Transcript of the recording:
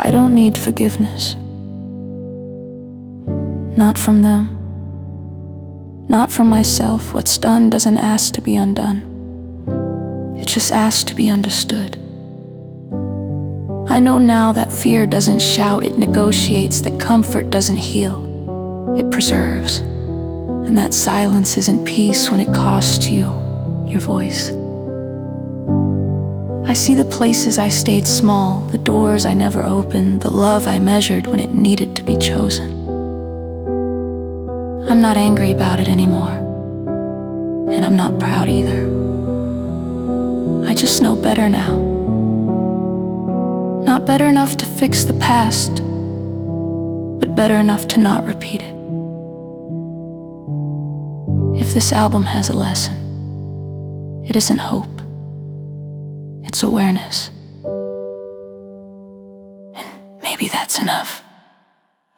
I don't need forgiveness. Not from them. Not from myself. What's done doesn't ask to be undone. It just asks to be understood. I know now that fear doesn't shout, it negotiates, that comfort doesn't heal, it preserves. And that silence isn't peace when it costs you your voice. I see the places I stayed small, the doors I never opened, the love I measured when it needed to be chosen. I'm not angry about it anymore, and I'm not proud either. I just know better now. Not better enough to fix the past, but better enough to not repeat it. If this album has a lesson, it isn't hope, it's awareness. And maybe that's enough.